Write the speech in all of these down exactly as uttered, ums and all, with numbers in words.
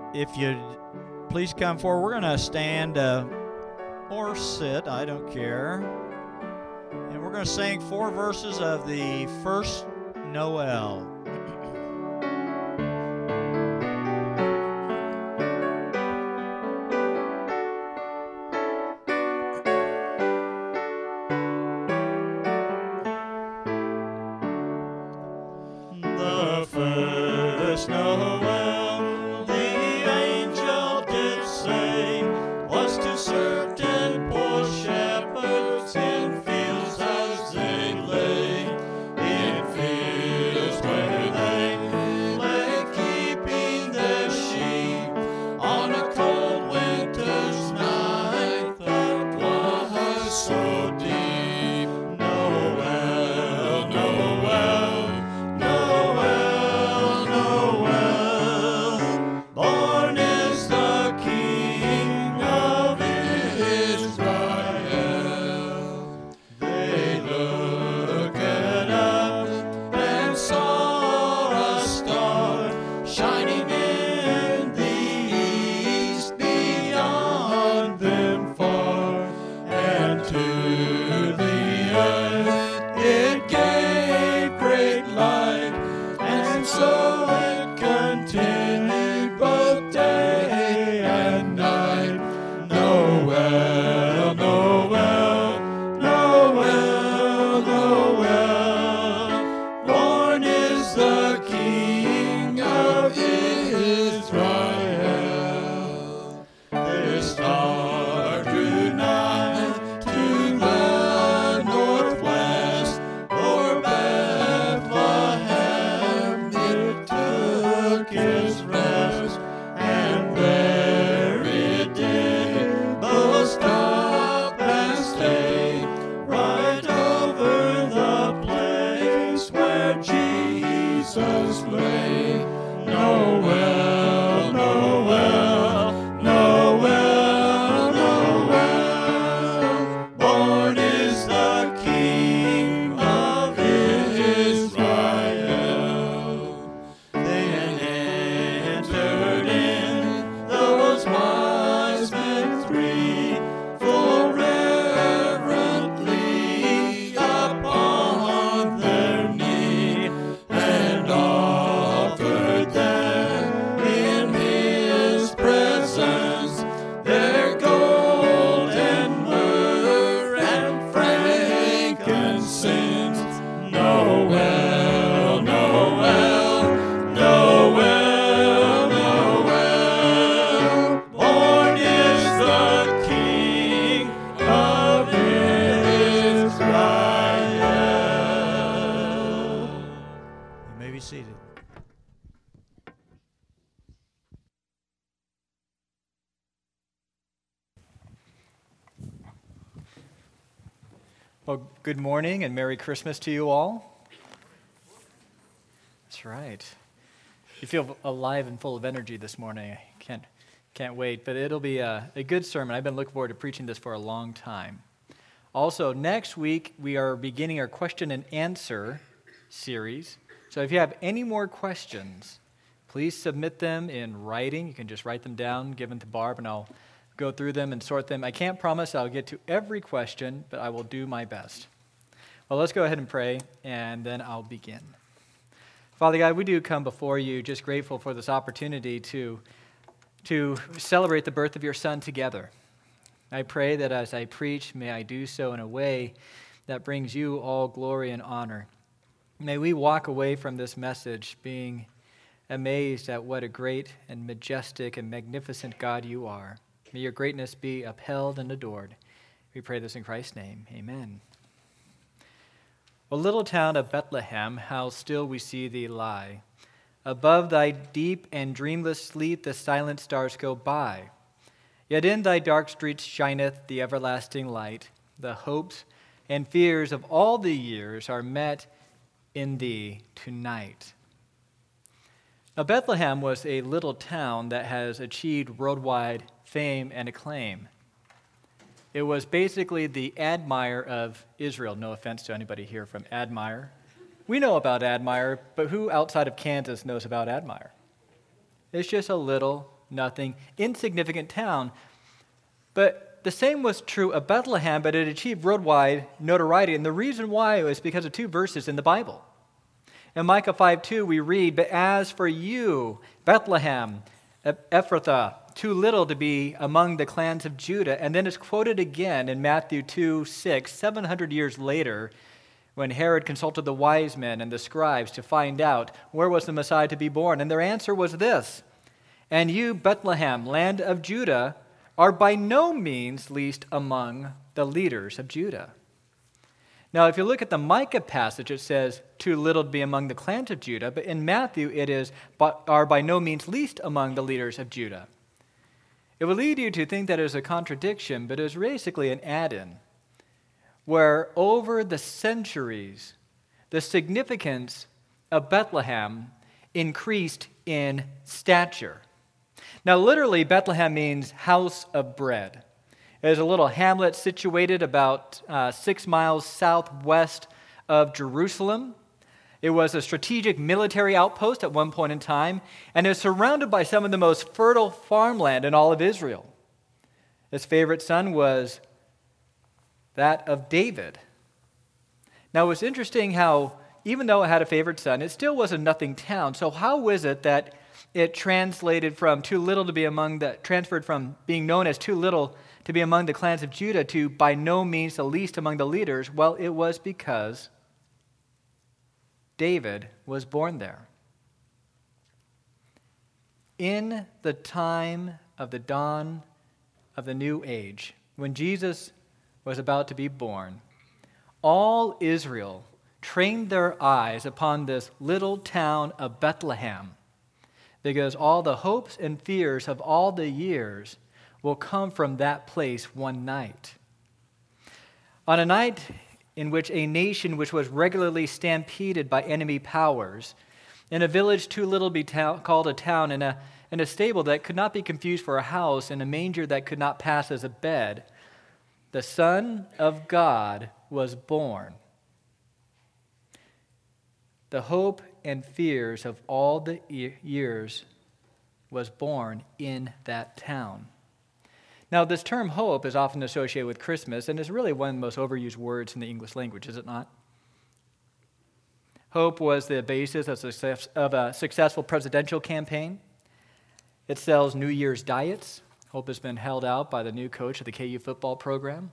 if you please come forward, we're going to stand uh, or sit, I don't care. And we're going to sing four verses of the first Noel. The first Noel, the angel did say, was to certain poor shepherds in fields as they lay, in fields where they lay keeping their sheep on a cold winter's night that was so deep. Noel, Noel, Noel, Noel, born is the King of Israel. They looked up and saw a star shining in the east beyond them far, and to the earth it gave great light, and so it continued both day and night. Noel, Noel, Noel, Noel, born is the King of Israel. Their star drew nigh to the northwest, o'er Bethlehem it took its rest, and there it did both stop and stay, right over the place where Jesus lay. Noel, Noel, Noel, Noel, born is the King of Israel. Then entered in those wise men three, full reverently upon their knee, and offered them in his presence their gold and myrrh and frankincense. Noel, Noel, Noel, Noel, born is the King of Israel. You may be seated. Well, good morning and Merry Christmas to you all. That's right. You feel alive and full of energy this morning. I can't, can't wait, but it'll be a, a good sermon. I've been looking forward to preaching this for a long time. Also, next week, we are beginning our question and answer series. So if you have any more questions, please submit them in writing. You can just write them down, give them to Barb, and I'll go through them and sort them. I can't promise I'll get to every question, but I will do my best. Well, let's go ahead and pray, and then I'll begin. Father God, we do come before you just grateful for this opportunity to, to celebrate the birth of your Son together. I pray that as I preach, may I do so in a way that brings you all glory and honor. May we walk away from this message being amazed at what a great and majestic and magnificent God you are. May your greatness be upheld and adored. We pray this in Christ's name. Amen. O little town of Bethlehem, how still we see thee lie. Above thy deep and dreamless sleep the silent stars go by. Yet in thy dark streets shineth the everlasting light. The hopes and fears of all the years are met in thee tonight. Now, Bethlehem was a little town that has achieved worldwide fame and acclaim. It was basically the Admire of Israel. No offense to anybody here from Admire. We know about Admire, but who outside of Kansas knows about Admire? It's just a little nothing, insignificant town. But the same was true of Bethlehem, but it achieved worldwide notoriety. And the reason why was because of two verses in the Bible. In Micah five two, we read, "But as for you, Bethlehem, Ephrathah, too little to be among the clans of Judah." And then it's quoted again in Matthew two six, seven hundred years later, when Herod consulted the wise men and the scribes to find out where was the Messiah to be born. And their answer was this, "And you, Bethlehem, land of Judah, are by no means least among the leaders of Judah." Now, if you look at the Micah passage, it says, "Too little to be among the clans of Judah," but in Matthew it is, "are by no means least among the leaders of Judah." It would lead you to think that it is a contradiction, but it is basically an add-in, where over the centuries, the significance of Bethlehem increased in stature. Now, literally, Bethlehem means house of bread. It is a little hamlet situated about uh, six miles southwest of Jerusalem. It was a strategic military outpost at one point in time, and it was surrounded by some of the most fertile farmland in all of Israel. His favorite son was that of David. Now, it was interesting how, even though it had a favorite son, it still was a nothing town. So how is it that it translated from too little to be among the, transferred from being known as too little to be among the clans of Judah to by no means the least among the leaders? Well, it was because David was born there. In the time of the dawn of the new age, when Jesus was about to be born, all Israel trained their eyes upon this little town of Bethlehem, because all the hopes and fears of all the years will come from that place one night. On a night in which a nation which was regularly stampeded by enemy powers, in a village too little to be ta- called a town, in a, in a stable that could not be confused for a house, in a manger that could not pass as a bed, the Son of God was born. The hope and fears of all the years was born in that town. Now, this term hope is often associated with Christmas, and is really one of the most overused words in the English language, is it not? Hope was the basis of, success, of a successful presidential campaign. It sells New Year's diets. Hope has been held out by the new coach of the K U football program.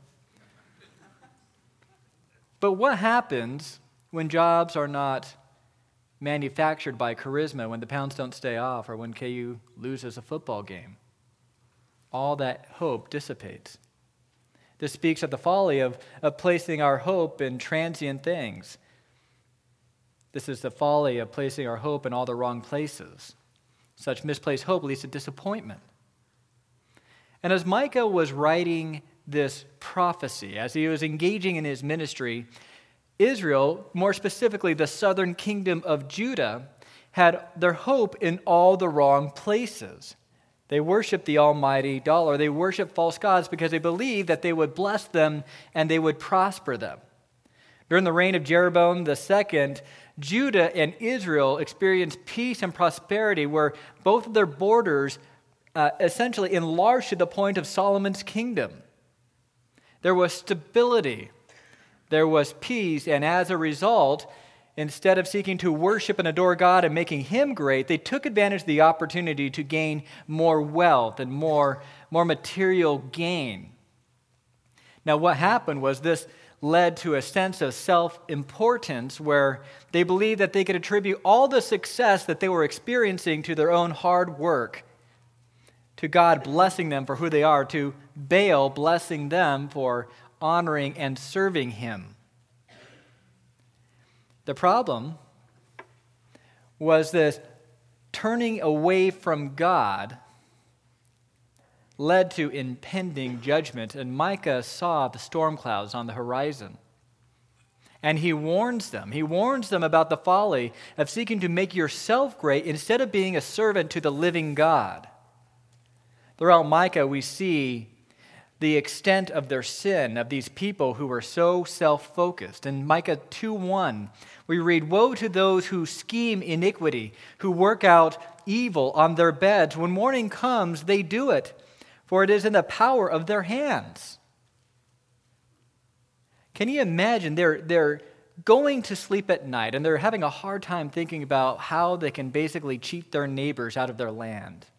But what happens when jobs are not manufactured by charisma, when the pounds don't stay off, or when K U loses a football game? All that hope dissipates. This speaks of the folly of, of placing our hope in transient things. This is the folly of placing our hope in all the wrong places. Such misplaced hope leads to disappointment. And as Micah was writing this prophecy, as he was engaging in his ministry, Israel, more specifically the southern kingdom of Judah, had their hope in all the wrong places. They worshiped the almighty dollar. They worshiped false gods because they believed that they would bless them and they would prosper them. During the reign of Jeroboam the Second, Judah and Israel experienced peace and prosperity, where both of their borders uh, essentially enlarged to the point of Solomon's kingdom. There was stability. There was peace, and as a result, instead of seeking to worship and adore God and making Him great, they took advantage of the opportunity to gain more wealth and more, more material gain. Now, what happened was this led to a sense of self-importance, where they believed that they could attribute all the success that they were experiencing to their own hard work, to God blessing them for who they are, to Baal blessing them for honoring and serving Him. The problem was this turning away from God led to impending judgment, and Micah saw the storm clouds on the horizon. And he warns them. He warns them about the folly of seeking to make yourself great instead of being a servant to the living God. Throughout Micah, we see the extent of their sin, of these people who were so self-focused. In Micah two one, we read, "Woe to those who scheme iniquity, who work out evil on their beds. When morning comes, they do it, for it is in the power of their hands. Can you imagine? They're, they're going to sleep at night, and they're having a hard time thinking about how they can basically cheat their neighbors out of their land.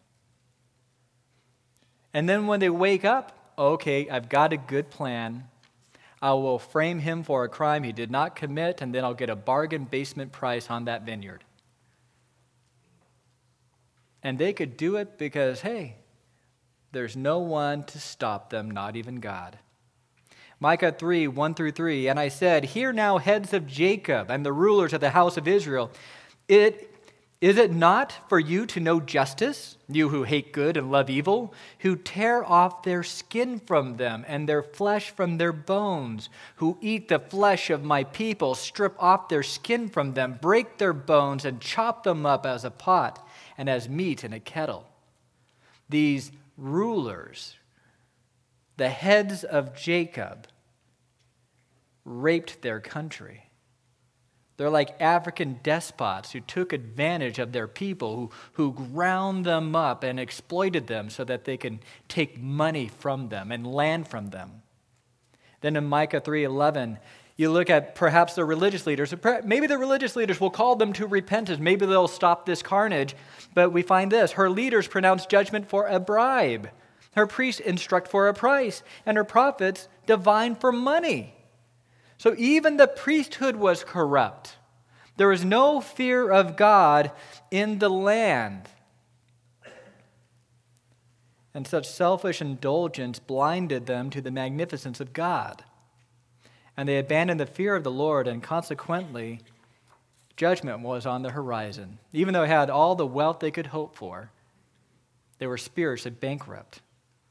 And then when they wake up, okay, I've got a good plan. I will frame him for a crime he did not commit, and then I'll get a bargain basement price on that vineyard. And they could do it because, hey, there's no one to stop them, not even God. Micah three, one through three, and I said, hear now, heads of Jacob and the rulers of the house of Israel. It Is it not for you to know justice, you who hate good and love evil, who tear off their skin from them and their flesh from their bones, who eat the flesh of my people, strip off their skin from them, break their bones, and chop them up as a pot and as meat in a kettle? These rulers, the heads of Jacob, raped their country. They're like African despots who took advantage of their people, who, who ground them up and exploited them so that they can take money from them and land from them. Then in Micah three eleven, you look at perhaps the religious leaders. Maybe the religious leaders will call them to repentance. Maybe they'll stop this carnage. But we find this: her leaders pronounce judgment for a bribe. Her priests instruct for a price. And her prophets divine for money. So even the priesthood was corrupt. There was no fear of God in the land. And such selfish indulgence blinded them to the magnificence of God. And they abandoned the fear of the Lord, and consequently, judgment was on the horizon. Even though they had all the wealth they could hope for, they were spiritually bankrupt.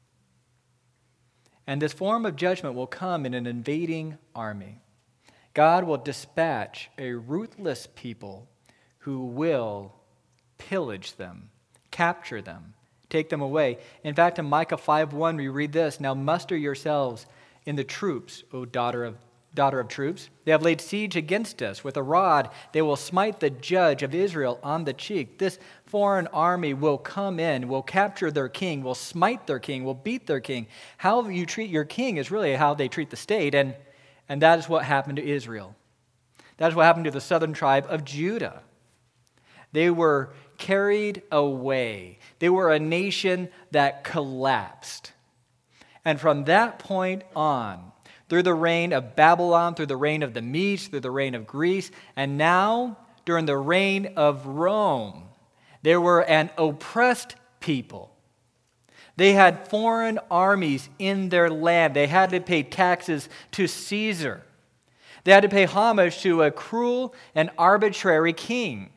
And this form of judgment will come in an invading army. God will dispatch a ruthless people who will pillage them, capture them, take them away. In fact, in Micah five one, we read this: now muster yourselves in the troops, O daughter of daughter of troops. They have laid siege against us. With a rod they will smite the judge of Israel on the cheek. This foreign army will come in, will capture their king, will smite their king, will beat their king. How you treat your king is really how they treat the state, and, and that is what happened to Israel. That is what happened to the southern tribe of Judah. They were carried away. They were a nation that collapsed. And from that point on, through the reign of Babylon, through the reign of the Medes, through the reign of Greece, and now during the reign of Rome, they were an oppressed people. They had foreign armies in their land. They had to pay taxes to Caesar. They had to pay homage to a cruel and arbitrary king.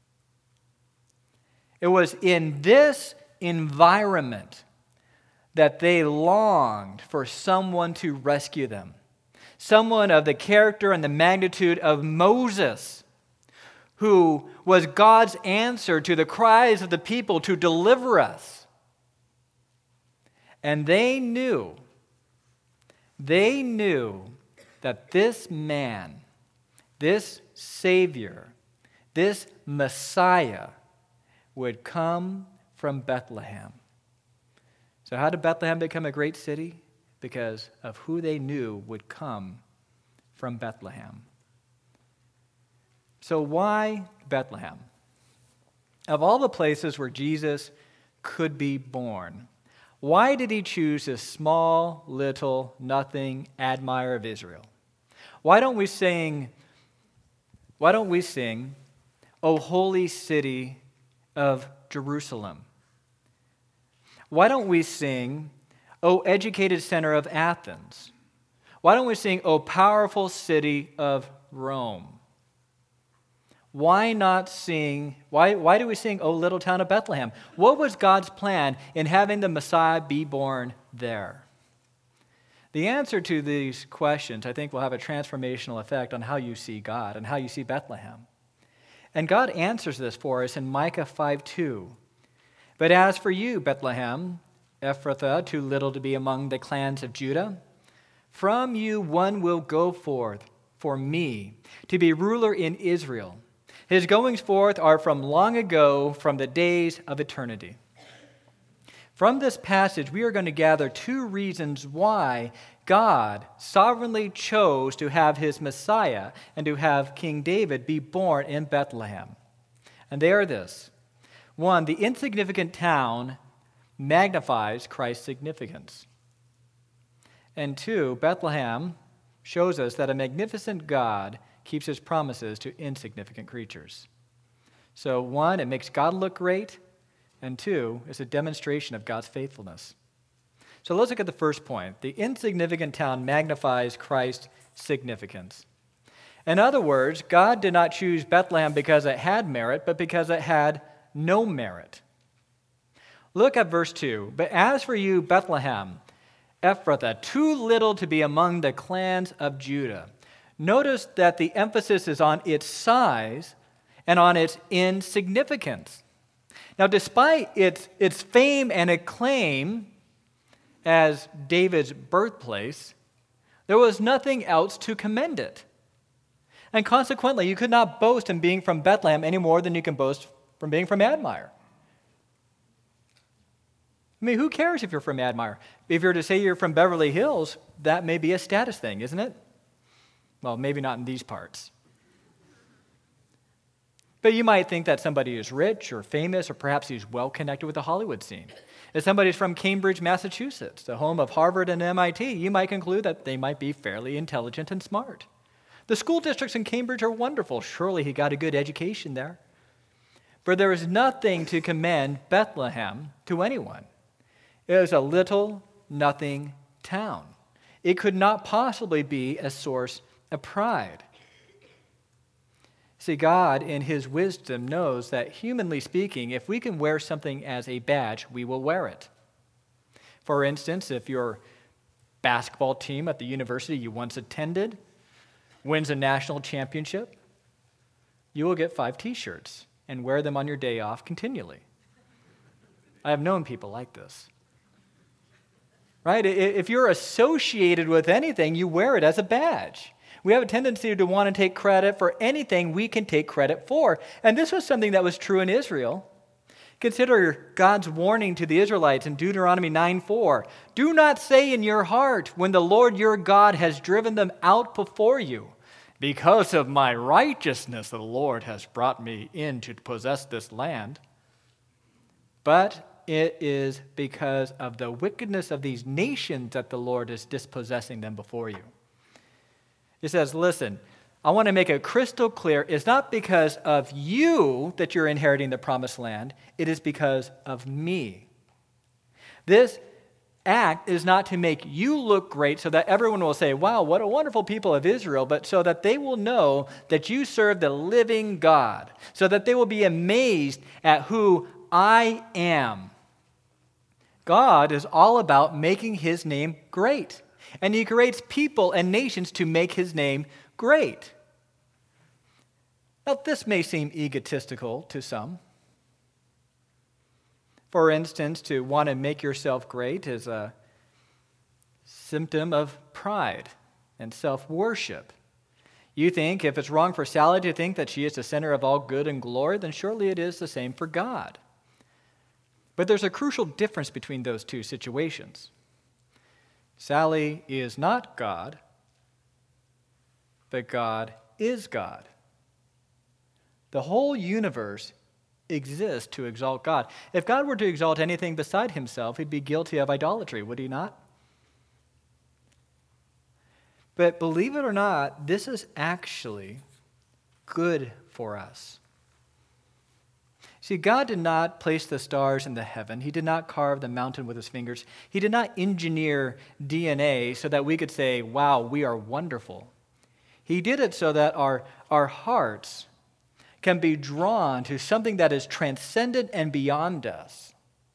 It was in this environment that they longed for someone to rescue them. Someone of the character and the magnitude of Moses, who was God's answer to the cries of the people to deliver us. And they knew, they knew that this man, this Savior, this Messiah would come from Bethlehem. So how did Bethlehem become a great city? Because of who they knew would come from Bethlehem. So why Bethlehem? Of all the places where Jesus could be born, why did he choose this small, little, nothing admirer of Israel? Why don't we sing, why don't we sing, O holy city of Jerusalem? Why don't we sing, O educated center of Athens? Why don't we sing, O powerful city of Rome? Why not sing, why, why do we sing, O little town of Bethlehem? What was God's plan in having the Messiah be born there? The answer to these questions, I think, will have a transformational effect on how you see God and how you see Bethlehem. And God answers this for us in Micah five two. But as for you, Bethlehem, Ephrathah, too little to be among the clans of Judah, from you one will go forth for me to be ruler in Israel. His goings forth are from long ago, from the days of eternity. From this passage, we are going to gather two reasons why God sovereignly chose to have his Messiah and to have King David be born in Bethlehem. And they are this. One, the insignificant town magnifies Christ's significance. And two, Bethlehem shows us that a magnificent God keeps his promises to insignificant creatures. So one, it makes God look great, and two, it's a demonstration of God's faithfulness. So let's look at the first point. The insignificant town magnifies Christ's significance. In other words, God did not choose Bethlehem because it had merit, but because it had no merit. Look at verse two. But as for you, Bethlehem, Ephrathah, too little to be among the clans of Judah. Notice that the emphasis is on its size and on its insignificance. Now, despite its, its fame and acclaim as David's birthplace, there was nothing else to commend it. And consequently, you could not boast in being from Bethlehem any more than you can boast from being from Admire. I mean, who cares if you're from Admire? If you're to say you're from Beverly Hills, that may be a status thing, isn't it? Well, maybe not in these parts. But you might think that somebody is rich or famous, or perhaps he's well connected with the Hollywood scene. If somebody's from Cambridge, Massachusetts, the home of Harvard and M I T, you might conclude that they might be fairly intelligent and smart. The school districts in Cambridge are wonderful. Surely he got a good education there. For there is nothing to commend Bethlehem to anyone. It was a little, nothing town. It could not possibly be a source of pride. See, God, in his wisdom, knows that, humanly speaking, if we can wear something as a badge, we will wear it. For instance, if your basketball team at the university you once attended wins a national championship, you will get five T-shirts and wear them on your day off continually. I have known people like this. Right? If you're associated with anything, you wear it as a badge. We have a tendency to want to take credit for anything we can take credit for. And this was something that was true in Israel. Consider God's warning to the Israelites in Deuteronomy nine four. Do not say in your heart, when the Lord your God has driven them out before you, because of my righteousness the Lord has brought me in to possess this land. But it is because of the wickedness of these nations that the Lord is dispossessing them before you. He says, listen, I want to make it crystal clear. It's not because of you that you're inheriting the promised land. It is because of me. This act is not to make you look great so that everyone will say, wow, what a wonderful people of Israel, but so that they will know that you serve the living God, so that they will be amazed at who I am. God is all about making his name great. And he creates people and nations to make his name great. Now, this may seem egotistical to some. For instance, to want to make yourself great is a symptom of pride and self-worship. You think if it's wrong for Sally to think that she is the center of all good and glory, then surely it is the same for God. But there's a crucial difference between those two situations. Sally is not God, but God is God. The whole universe exists to exalt God. If God were to exalt anything beside himself, he'd be guilty of idolatry, would he not? But believe it or not, this is actually good for us. See, God did not place the stars in the heaven. He did not carve the mountain with his fingers. He did not engineer D N A so that we could say, wow, we are wonderful. He did it so that our, our hearts can be drawn to something that is transcendent and beyond us.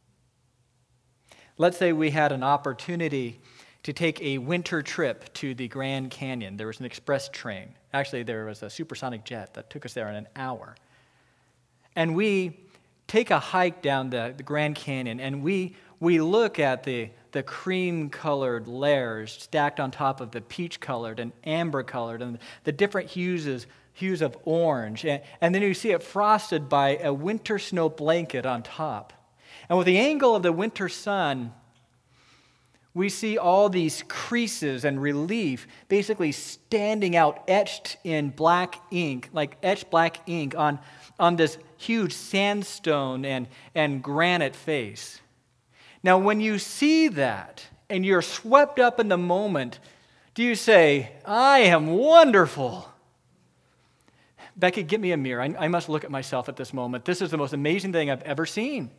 Let's say we had an opportunity to take a winter trip to the Grand Canyon. There was an express train. Actually, there was a supersonic jet that took us there in an hour. And we take a hike down the, the Grand Canyon, and we we look at the, the cream-colored layers stacked on top of the peach-colored and amber-colored and the different hues, hues of orange. And, and then you see it frosted by a winter snow blanket on top. And with the angle of the winter sun, we see all these creases and relief basically standing out, etched in black ink, like etched black ink on, on this huge sandstone and, and granite face. Now, when you see that and you're swept up in the moment, do you say, I am wonderful? Becky, get me a mirror. I, I must look at myself at this moment. This is the most amazing thing I've ever seen.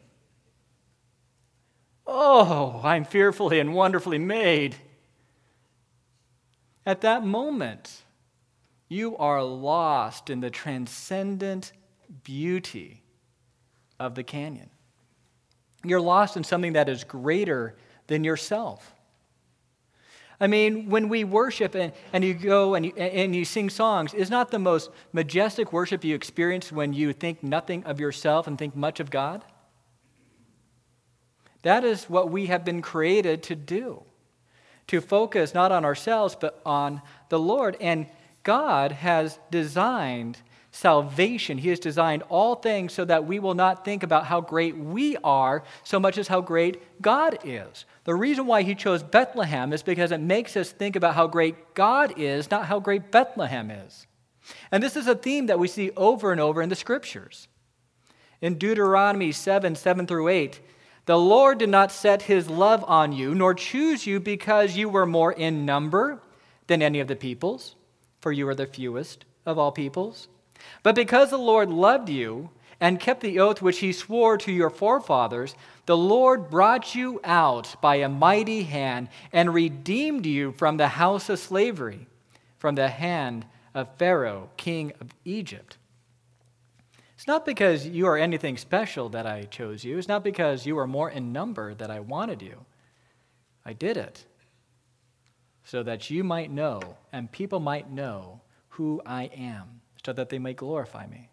Oh, I'm fearfully and wonderfully made. At that moment, you are lost in the transcendent beauty of the canyon. You're lost in something that is greater than yourself. I mean, when we worship and, and you go and you, and you sing songs, is not the most majestic worship you experience when you think nothing of yourself and think much of God? That is what we have been created to do, to focus not on ourselves, but on the Lord. And God has designed salvation. He has designed all things so that we will not think about how great we are so much as how great God is. The reason why he chose Bethlehem is because it makes us think about how great God is, not how great Bethlehem is. And this is a theme that we see over and over in the Scriptures. In Deuteronomy seven, seven through eight, the Lord did not set his love on you, nor choose you because you were more in number than any of the peoples, for you are the fewest of all peoples. But because the Lord loved you and kept the oath which he swore to your forefathers, the Lord brought you out by a mighty hand and redeemed you from the house of slavery, from the hand of Pharaoh, king of Egypt. It's not because you are anything special that I chose you. It's not because you are more in number that I wanted you. I did it so that you might know and people might know who I am, so that they may glorify me.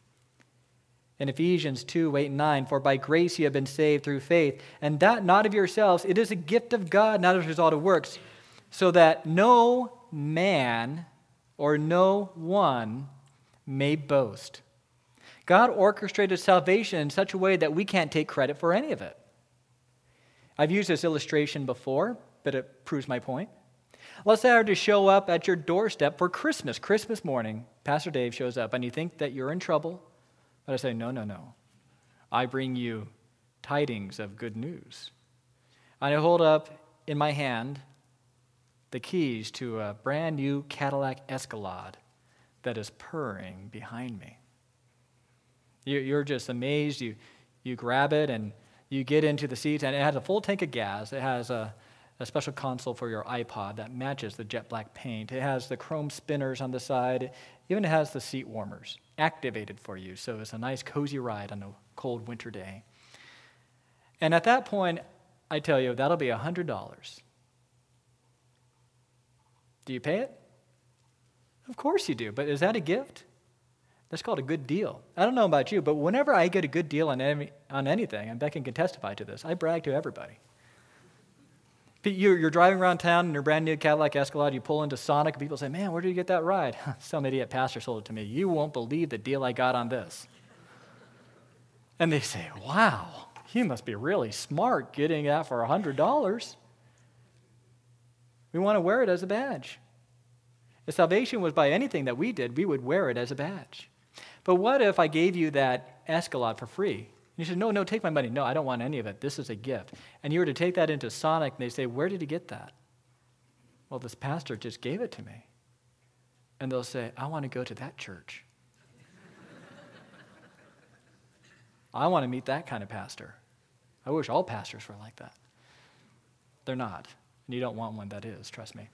In Ephesians two, eight and nine, for by grace you have been saved through faith, and that not of yourselves, it is a gift of God, not as a result of works, so that no man or no one may boast. God orchestrated salvation in such a way that we can't take credit for any of it. I've used this illustration before, but it proves my point. Let's say I were to show up at your doorstep for Christmas, Christmas morning. Pastor Dave shows up, and you think that you're in trouble. But I say, no, no, no. I bring you tidings of good news. And I hold up in my hand the keys to a brand new Cadillac Escalade that is purring behind me. You're just amazed. You, you grab it, and you get into the seat, and it has a full tank of gas. It has a a special console for your iPod that matches the jet black paint. It has the chrome spinners on the side. It even has the seat warmers activated for you, so it's a nice cozy ride on a cold winter day. And at that point, I tell you, that'll be one hundred dollars. Do you pay it? Of course you do, but is that a gift? That's called a good deal. I don't know about you, but whenever I get a good deal on, any, on anything, and Becky can testify to this, I brag to everybody. You're driving around town in your brand new Cadillac Escalade, you pull into Sonic, and people say, man, where did you get that ride? Some idiot pastor sold it to me. You won't believe the deal I got on this. And they say, wow, you must be really smart getting that for one hundred dollars. We want to wear it as a badge. If salvation was by anything that we did, we would wear it as a badge. But what if I gave you that Escalade for free? You said, no, no, take my money. No, I don't want any of it. This is a gift. And you were to take that into Sonic, and they say, where did you get that? Well, this pastor just gave it to me. And they'll say, I want to go to that church. I want to meet that kind of pastor. I wish all pastors were like that. They're not. And you don't want one that is, trust me.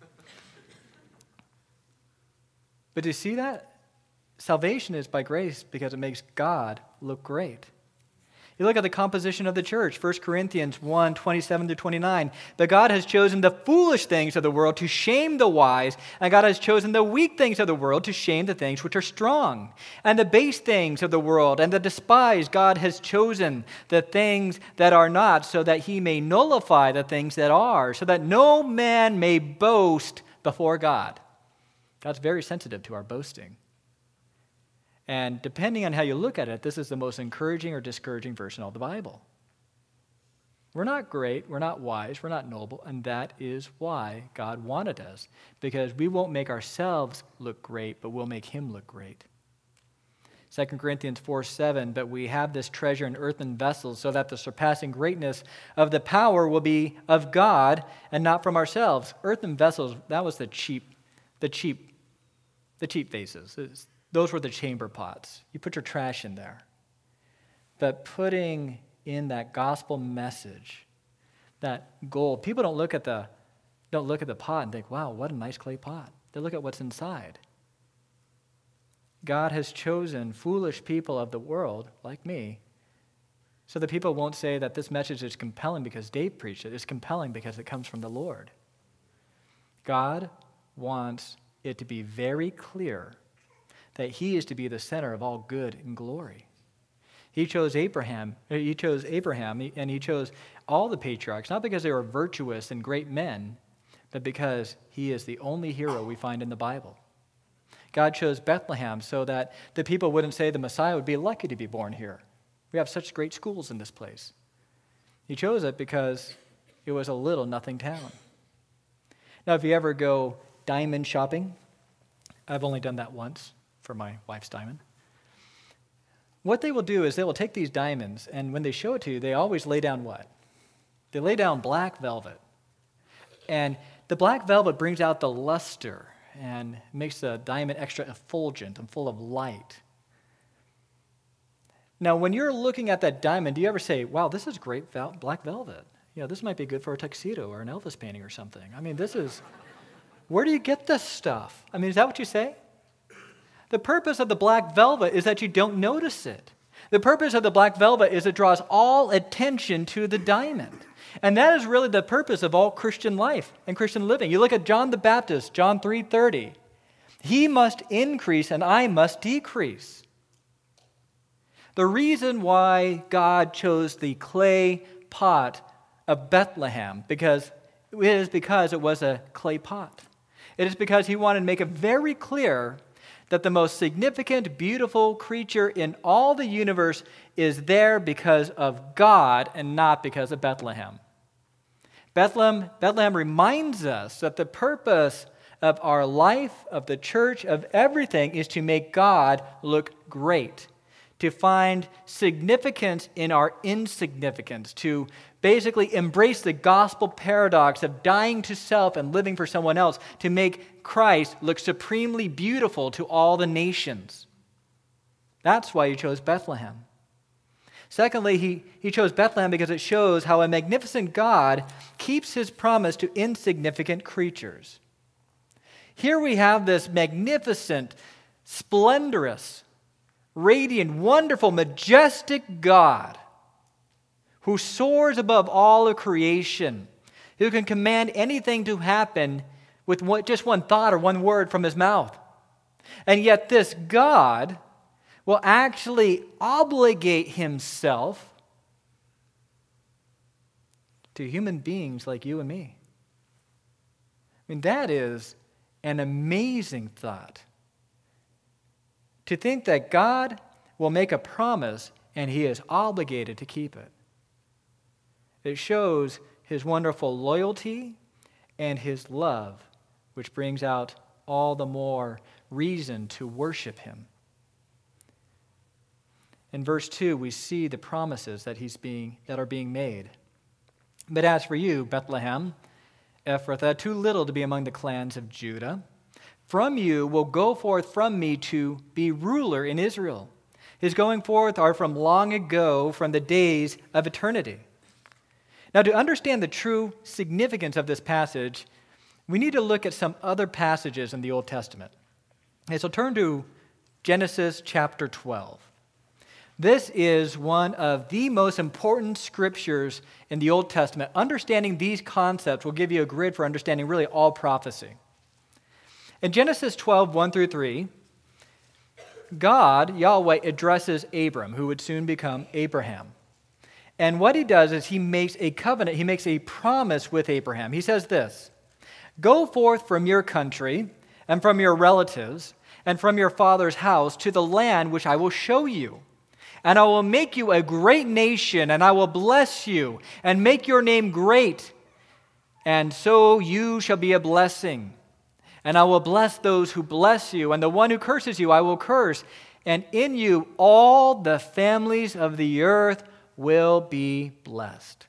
But do you see that? Salvation is by grace because it makes God look great. You look at the composition of the church, First Corinthians one, twenty-seven to twenty-nine. But God has chosen the foolish things of the world to shame the wise, and God has chosen the weak things of the world to shame the things which are strong. And the base things of the world and the despised God has chosen, the things that are not, so that he may nullify the things that are, so that no man may boast before God. God's very sensitive to our boasting. And depending on how you look at it, this is the most encouraging or discouraging verse in all the Bible. We're not great, we're not wise, we're not noble, and that is why God wanted us, because we won't make ourselves look great, but we'll make him look great. Second Corinthians four seven, but we have this treasure in earthen vessels, so that the surpassing greatness of the power will be of God and not from ourselves. Earthen vessels, that was the cheap, the cheap, the cheap vases. It's, Those were the chamber pots. You put your trash in there. But putting in that gospel message, that gold, people don't look at the don't look at the pot and think, wow, what a nice clay pot. They look at what's inside. God has chosen foolish people of the world, like me, so that people won't say that this message is compelling because Dave preached it. It's compelling because it comes from the Lord. God wants it to be very clear that he is to be the center of all good and glory. He chose Abraham, he chose Abraham, and he chose all the patriarchs, not because they were virtuous and great men, but because he is the only hero we find in the Bible. God chose Bethlehem so that the people wouldn't say the Messiah would be lucky to be born here. We have such great schools in this place. He chose it because it was a little nothing town. Now, if you ever go diamond shopping, I've only done that once for my wife's diamond. What they will do is they will take these diamonds, and when they show it to you, they always lay down what? They lay down black velvet. And the black velvet brings out the luster and makes the diamond extra effulgent and full of light. Now, when you're looking at that diamond, do you ever say, wow, this is great vel- black velvet. You know, this might be good for a tuxedo or an Elvis painting or something. I mean, this is, where do you get this stuff? I mean, is that what you say? The purpose of the black velvet is that you don't notice it. The purpose of the black velvet is it draws all attention to the diamond. And that is really the purpose of all Christian life and Christian living. You look at John the Baptist, John three thirty. He must increase and I must decrease. The reason why God chose the clay pot of Bethlehem because it is because it was a clay pot. It is because he wanted to make it very clear that the most significant, beautiful creature in all the universe is there because of God and not because of Bethlehem. Bethlehem, Bethlehem reminds us that the purpose of our life, of the church, of everything is to make God look great, to find significance in our insignificance, to basically embrace the gospel paradox of dying to self and living for someone else, to make Christ look supremely beautiful to all the nations. That's why he chose Bethlehem. Secondly, he, he chose Bethlehem because it shows how a magnificent God keeps his promise to insignificant creatures. Here we have this magnificent, splendorous, radiant, wonderful, majestic God who soars above all of creation, who can command anything to happen with what, just one thought or one word from his mouth. And yet this God will actually obligate himself to human beings like you and me. I mean, that is an amazing thought. To think that God will make a promise and he is obligated to keep it. It shows his wonderful loyalty and his love, which brings out all the more reason to worship him. In verse two, we see the promises that he's being that are being made. But as for you, Bethlehem, Ephrathah, too little to be among the clans of Judah, from you will go forth from me to be ruler in Israel. His going forth are from long ago, from the days of eternity. Now, to understand the true significance of this passage, we need to look at some other passages in the Old Testament. Okay, so turn to Genesis chapter twelve. This is one of the most important scriptures in the Old Testament. Understanding these concepts will give you a grid for understanding really all prophecy. In Genesis twelve, one through three, God, Yahweh, addresses Abram, who would soon become Abraham. And what he does is he makes a covenant, he makes a promise with Abraham. He says this, "Go forth from your country and from your relatives and from your father's house to the land which I will show you. And I will make you a great nation, and I will bless you and make your name great. And so you shall be a blessing. And I will bless those who bless you, and the one who curses you I will curse. And in you all the families of the earth will be blessed."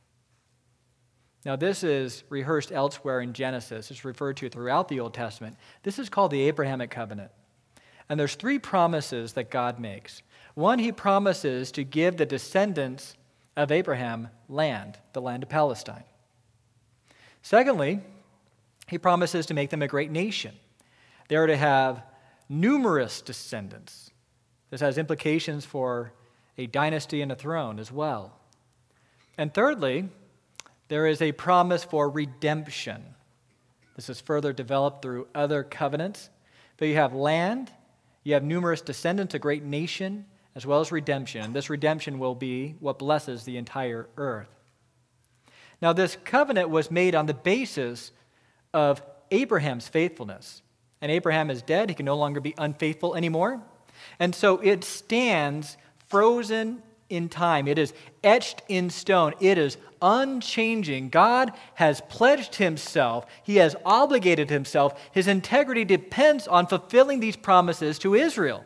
Now, this is rehearsed elsewhere in Genesis. It's referred to throughout the Old Testament. This is called the Abrahamic covenant. And there's three promises that God makes. One, he promises to give the descendants of Abraham land, the land of Palestine. Secondly, he promises to make them a great nation. They are to have numerous descendants. This has implications for a dynasty and a throne as well. And thirdly, there is a promise for redemption. This is further developed through other covenants. But you have land, you have numerous descendants, a great nation, as well as redemption. And this redemption will be what blesses the entire earth. Now, this covenant was made on the basis of Abraham's faithfulness. And Abraham is dead. He can no longer be unfaithful anymore. And so it stands frozen in time. It is etched in stone. It is unchanging. God has pledged himself. He has obligated himself. His integrity depends on fulfilling these promises to Israel.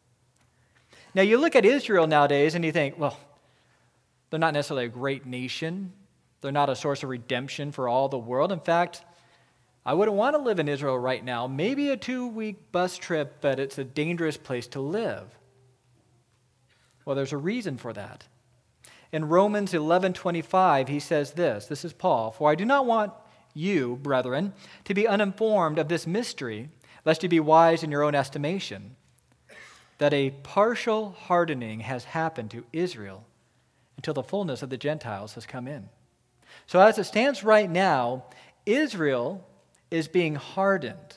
Now, you look at Israel nowadays and you think, well, they're not necessarily a great nation. They're not a source of redemption for all the world. In fact, I wouldn't want to live in Israel right now. Maybe a two-week bus trip, but it's a dangerous place to live. Well, there's a reason for that. In Romans eleven twenty-five, he says this. This is Paul. "For I do not want you, brethren, to be uninformed of this mystery, lest you be wise in your own estimation, that a partial hardening has happened to Israel until the fullness of the Gentiles has come in." So as it stands right now, Israel is being hardened.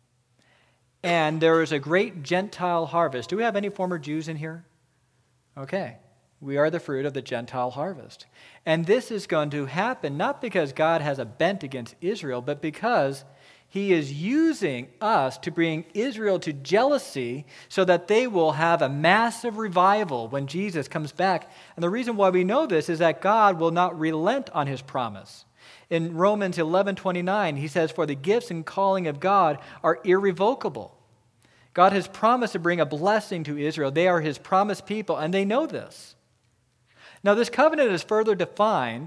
And there is a great Gentile harvest. Do we have any former Jews in here? Okay. We are the fruit of the Gentile harvest. And this is going to happen not because God has a bent against Israel, but because he is using us to bring Israel to jealousy so that they will have a massive revival when Jesus comes back. And the reason why we know this is that God will not relent on his promise. In Romans eleven twenty-nine, he says, "For the gifts and calling of God are irrevocable." God has promised to bring a blessing to Israel. They are his promised people, and they know this. Now, this covenant is further defined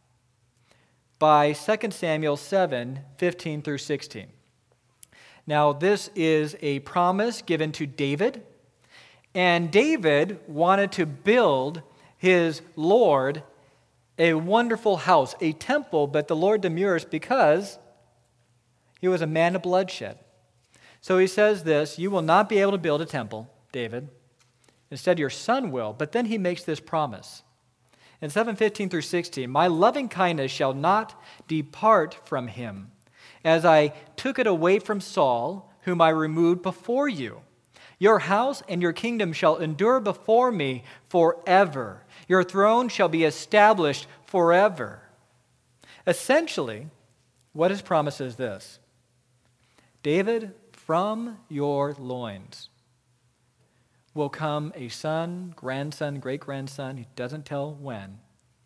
by Second Samuel seven, fifteen through sixteen. Now, this is a promise given to David, and David wanted to build his Lord a wonderful house, a temple, but the Lord demurs because he was a man of bloodshed. So he says this, "You will not be able to build a temple, David. Instead, your son will." But then he makes this promise. In seven fifteen through sixteen, "My loving kindness shall not depart from him, as I took it away from Saul, whom I removed before you. Your house and your kingdom shall endure before me forever. Your throne shall be established forever." Essentially, what his promise is this: David, from your loins will come a son, grandson, great-grandson, he doesn't tell when,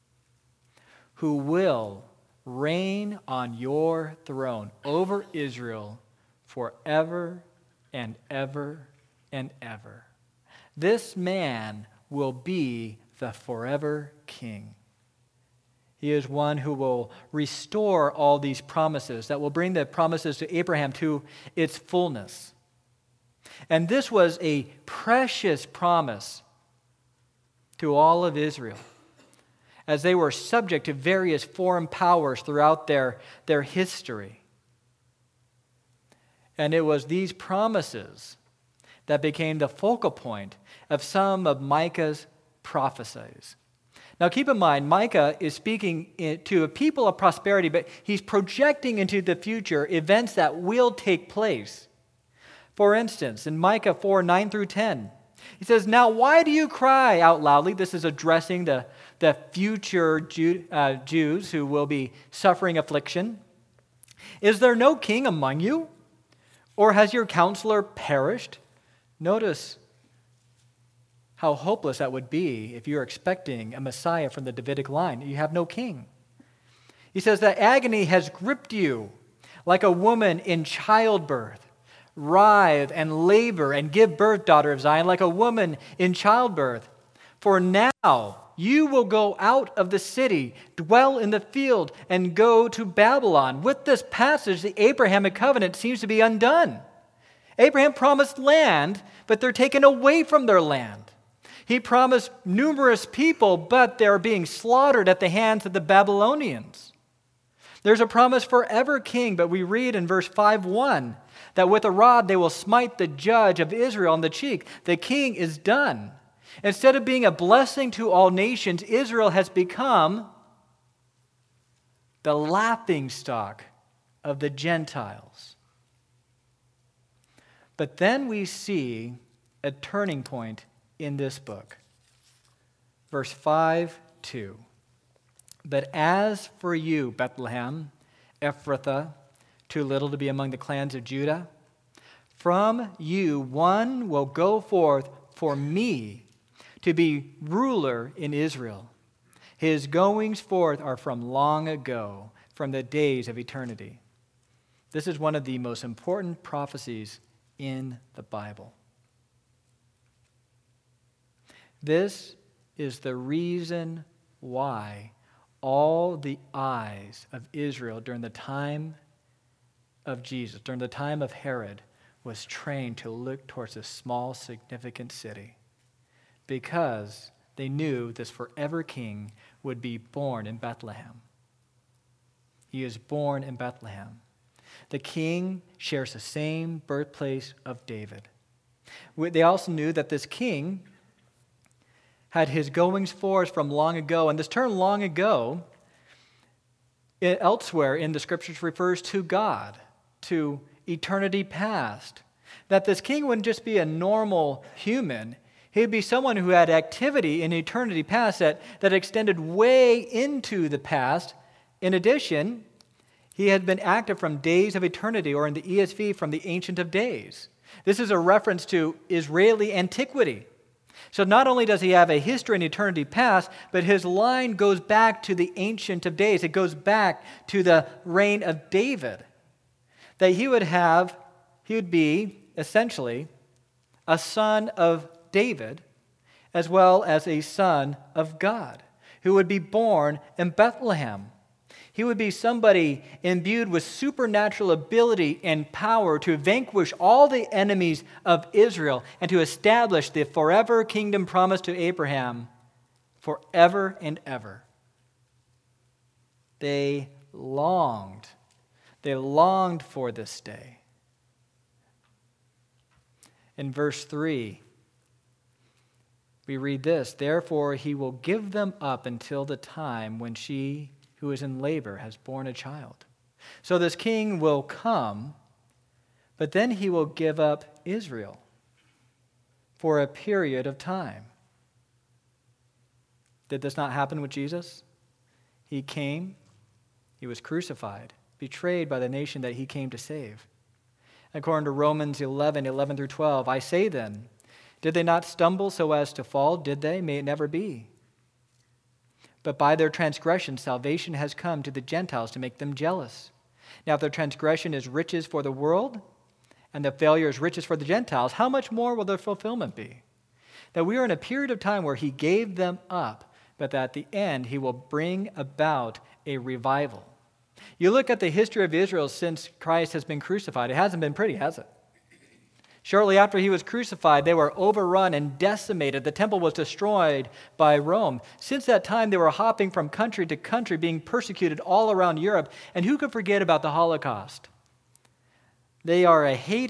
who will reign on your throne over Israel forever and ever and ever. This man will be the forever king. He is one who will restore all these promises, that will bring the promises to Abraham to its fullness. And this was a precious promise to all of Israel, as they were subject to various foreign powers throughout their, their history. And it was these promises that became the focal point of some of Micah's prophecies. Now keep in mind, Micah is speaking to a people of prosperity, but he's projecting into the future events that will take place. For instance, in Micah four, nine through ten, he says, "Now why do you cry out loudly?" This is addressing the, the future Jew, uh, Jews who will be suffering affliction. "Is there no king among you? Or has your counselor perished?" Notice how hopeless that would be if you're expecting a Messiah from the Davidic line. You have no king. He says that agony has gripped you like a woman in childbirth. Writhe and labor and give birth, daughter of Zion, like a woman in childbirth. For now you will go out of the city, dwell in the field, and go to Babylon. With this passage, the Abrahamic covenant seems to be undone. Abraham promised land, but they're taken away from their land. He promised numerous people, but they're being slaughtered at the hands of the Babylonians. There's a promise forever king, but we read in verse five one that with a rod they will smite the judge of Israel on the cheek. The king is done. Instead of being a blessing to all nations, Israel has become the laughingstock of the Gentiles. But then we see a turning point in this book. Verse five two. "But as for you, Bethlehem, Ephrathah, too little to be among the clans of Judah, from you one will go forth for me to be ruler in Israel. His goings forth are from long ago, from the days of eternity." This is one of the most important prophecies in the Bible. This is the reason why all the eyes of Israel during the time of Jesus, during the time of Herod, was trained to look towards this small, significant city, because they knew this forever king would be born in Bethlehem. He is born in Bethlehem. The king shares the same birthplace of David. They also knew that this king had his goings forth from long ago, and this term long ago elsewhere in the scriptures refers to God, to eternity past. That this king wouldn't just be a normal human, he'd be someone who had activity in eternity past that, that extended way into the past. In addition, he had been active from days of eternity, or in the E S V, from the Ancient of Days. This is a reference to Israeli antiquity. So not only does he have a history in eternity past, but his line goes back to the Ancient of Days. It goes back to the reign of David. That he would have, he would be essentially a son of David, as well as a son of God, who would be born in Bethlehem. He would be somebody imbued with supernatural ability and power to vanquish all the enemies of Israel and to establish the forever kingdom promised to Abraham forever and ever. They longed. They longed for this day. In verse three, we read this, "Therefore he will give them up until the time when she who is in labor has borne a child." So this king will come, but then he will give up Israel for a period of time. Did this not happen with Jesus? He came, he was crucified, betrayed by the nation that he came to save. According to Romans eleven, eleven through twelve, "I say then, did they not stumble so as to fall? Did they? May it never be. But by their transgression, salvation has come to the Gentiles to make them jealous. Now, if their transgression is riches for the world, and the failure is riches for the Gentiles, how much more will their fulfillment be? That we are in a period of time where he gave them up, but that at the end he will bring about a revival." You look at the history of Israel since Christ has been crucified. It hasn't been pretty, has it? Shortly after he was crucified, they were overrun and decimated. The temple was destroyed by Rome. Since that time, they were hopping from country to country, being persecuted all around Europe. And who could forget about the Holocaust? They are a hated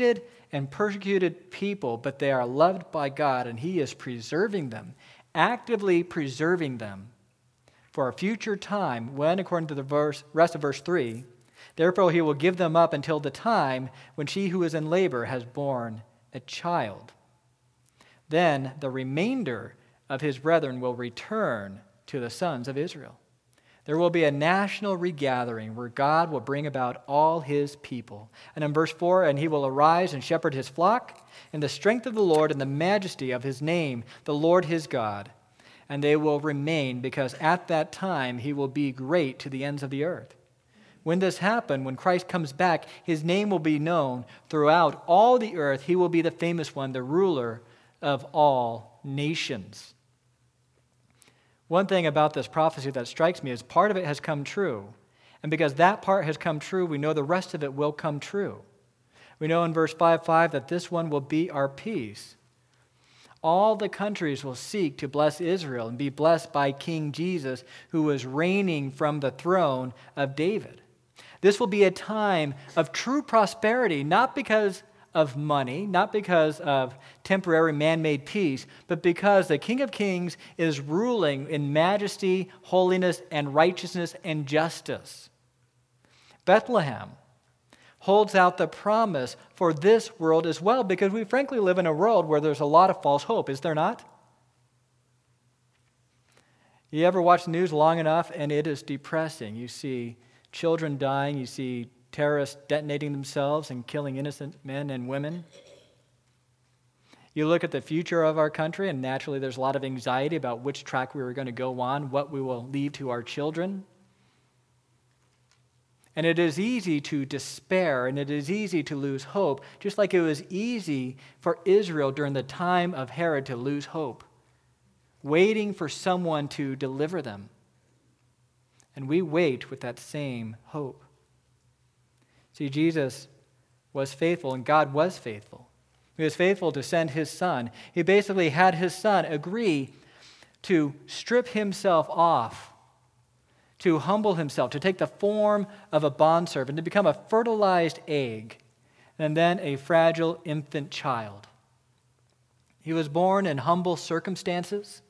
and persecuted people, but they are loved by God, and he is preserving them, actively preserving them for a future time when, according to the verse, rest of verse three, therefore he will give them up until the time when she who is in labor has borne a child. Then the remainder of his brethren will return to the sons of Israel. There will be a national regathering where God will bring about all his people. And in verse four, and he will arise and shepherd his flock in the strength of the Lord and the majesty of his name, the Lord his God. And they will remain, because at that time he will be great to the ends of the earth. When this happens, when Christ comes back, his name will be known throughout all the earth. He will be the famous one, the ruler of all nations. One thing about this prophecy that strikes me is part of it has come true. And because that part has come true, we know the rest of it will come true. We know in verse five five that this one will be our peace. All the countries will seek to bless Israel and be blessed by King Jesus, who is reigning from the throne of David. This will be a time of true prosperity, not because of money, not because of temporary man-made peace, but because the King of Kings is ruling in majesty, holiness, and righteousness and justice. Bethlehem holds out the promise for this world as well, because we frankly live in a world where there's a lot of false hope, is there not? You ever watch the news long enough and it is depressing? You see children dying, you see terrorists detonating themselves and killing innocent men and women. You look at the future of our country, and naturally there's a lot of anxiety about which track we were going to go on, what we will leave to our children. And it is easy to despair, and it is easy to lose hope, just like it was easy for Israel during the time of Herod to lose hope, waiting for someone to deliver them. And we wait with that same hope. See, Jesus was faithful, and God was faithful. He was faithful to send his son. He basically had his son agree to strip himself off, to humble himself, to take the form of a bondservant, to become a fertilized egg, and then a fragile infant child. He was born in humble circumstances.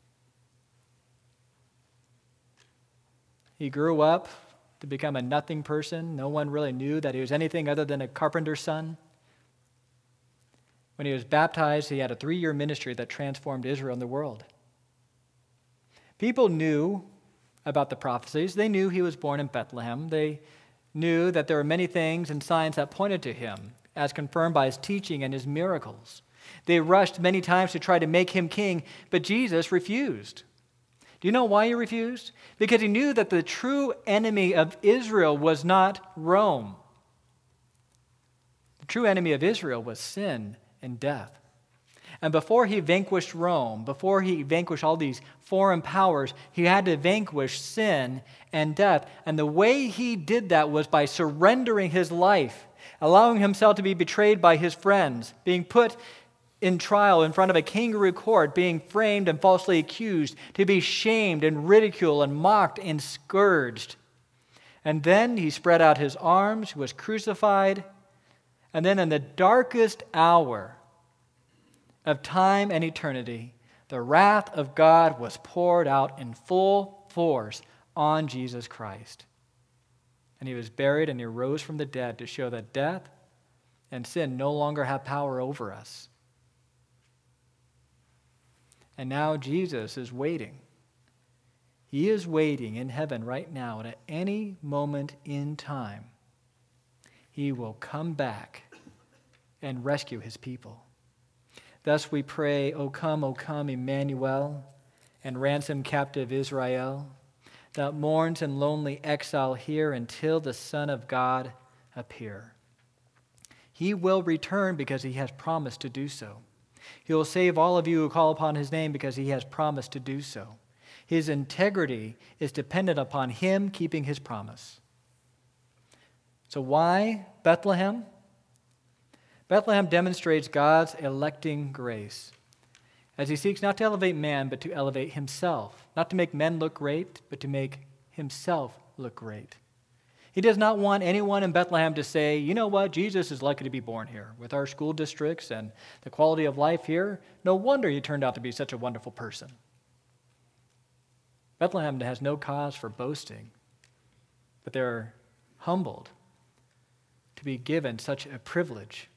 He grew up to become a nothing person. No one really knew that he was anything other than a carpenter's son. When he was baptized, he had a three-year ministry that transformed Israel and the world. People knew about the prophecies. They knew he was born in Bethlehem. They knew that there were many things and signs that pointed to him, as confirmed by his teaching and his miracles. They rushed many times to try to make him king, but Jesus refused. Do you know why he refused? Because he knew that the true enemy of Israel was not Rome. The true enemy of Israel was sin and death. And before he vanquished Rome, before he vanquished all these foreign powers, he had to vanquish sin and death. And the way he did that was by surrendering his life, allowing himself to be betrayed by his friends, being put in trial in front of a kangaroo court, being framed and falsely accused, to be shamed and ridiculed and mocked and scourged. And then he spread out his arms, was crucified, and then in the darkest hour of time and eternity, the wrath of God was poured out in full force on Jesus Christ. And he was buried, and he rose from the dead to show that death and sin no longer have power over us. And now Jesus is waiting. He is waiting in heaven right now, and at any moment in time, he will come back and rescue his people. Thus we pray, O come, O come, Emmanuel, and ransom captive Israel, that mourns in lonely exile here until the Son of God appear. He will return because he has promised to do so. He will save all of you who call upon his name because he has promised to do so. His integrity is dependent upon him keeping his promise. So why Bethlehem? Bethlehem demonstrates God's electing grace as he seeks not to elevate man, but to elevate himself. Not to make men look great, but to make himself look great. He does not want anyone in Bethlehem to say, you know what, Jesus is lucky to be born here. With our school districts and the quality of life here, no wonder he turned out to be such a wonderful person. Bethlehem has no cause for boasting, but they're humbled to be given such a privilege.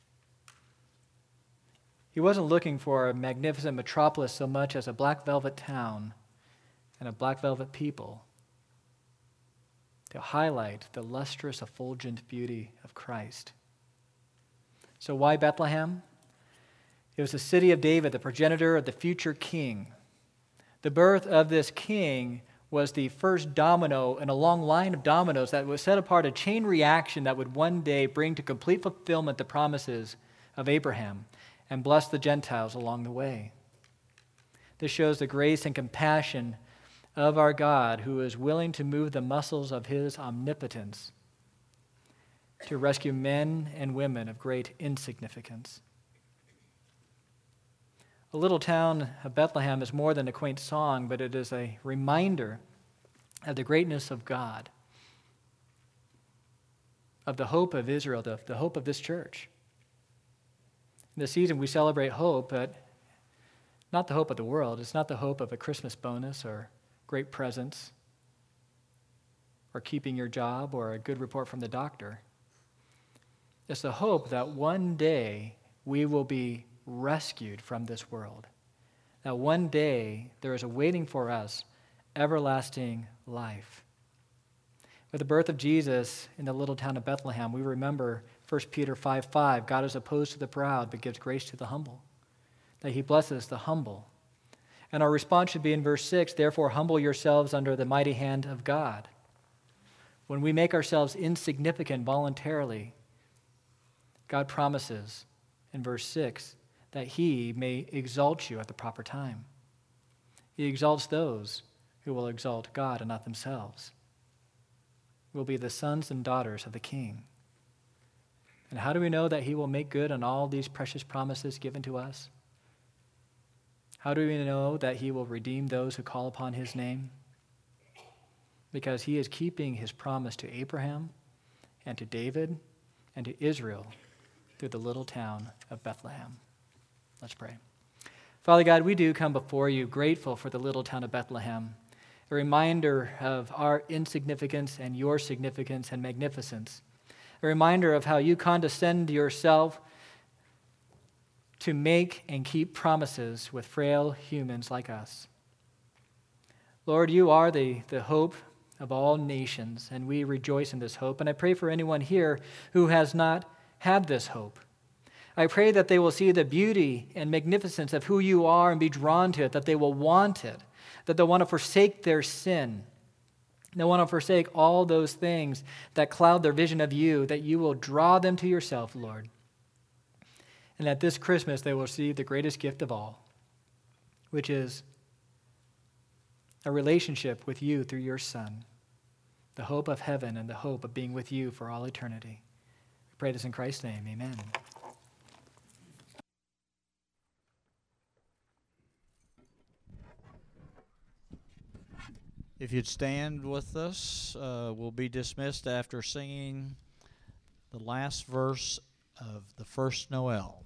He wasn't looking for a magnificent metropolis so much as a black velvet town and a black velvet people to highlight the lustrous, effulgent beauty of Christ. So why Bethlehem? It was the city of David, the progenitor of the future king. The birth of this king was the first domino in a long line of dominoes that would set apart a chain reaction that would one day bring to complete fulfillment the promises of Abraham and bless the Gentiles along the way. This shows the grace and compassion of our God, who is willing to move the muscles of his omnipotence to rescue men and women of great insignificance. The little town of Bethlehem is more than a quaint song, but it is a reminder of the greatness of God, of the hope of Israel, the, the hope of this church. In this season, we celebrate hope, but not the hope of the world. It's not the hope of a Christmas bonus or great presents or keeping your job or a good report from the doctor. It's the hope that one day we will be rescued from this world, that one day there is awaiting for us everlasting life. With the birth of Jesus in the little town of Bethlehem, we remember First Peter five five, God is opposed to the proud but gives grace to the humble, that he blesses the humble. And our response should be in verse six, therefore humble yourselves under the mighty hand of God. When we make ourselves insignificant voluntarily, God promises in verse six that he may exalt you at the proper time. He exalts those who will exalt God and not themselves. We'll be the sons and daughters of the King. And how do we know that he will make good on all these precious promises given to us? How do we know that he will redeem those who call upon his name? Because he is keeping his promise to Abraham and to David and to Israel through the little town of Bethlehem. Let's pray. Father God, we do come before you grateful for the little town of Bethlehem, a reminder of our insignificance and your significance and magnificence, a reminder of how you condescend yourself to make and keep promises with frail humans like us. Lord, you are the, the hope of all nations, and we rejoice in this hope. And I pray for anyone here who has not had this hope. I pray that they will see the beauty and magnificence of who you are and be drawn to it, that they will want it, that they'll want to forsake their sin. They'll want to forsake all those things that cloud their vision of you, that you will draw them to yourself, Lord. And that this Christmas they will receive the greatest gift of all, which is a relationship with you through your Son, the hope of heaven and the hope of being with you for all eternity. We pray this in Christ's name. Amen. If you'd stand with us, uh, we'll be dismissed after singing the last verse of the first Noel.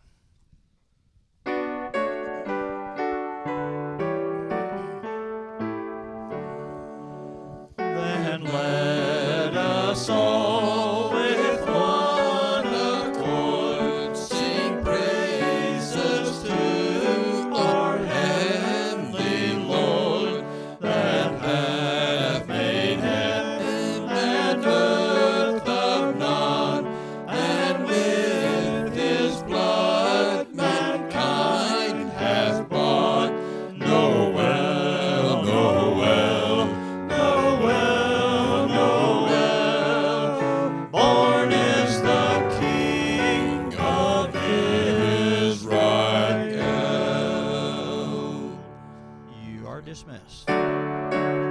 Then let us all with one accord sing praises to our heavenly Lord, that hath made heaven and earth of none, and with his blood mankind hath bought. Noel, Noel, Noel, Noel, born is the King of Israel. You are dismissed.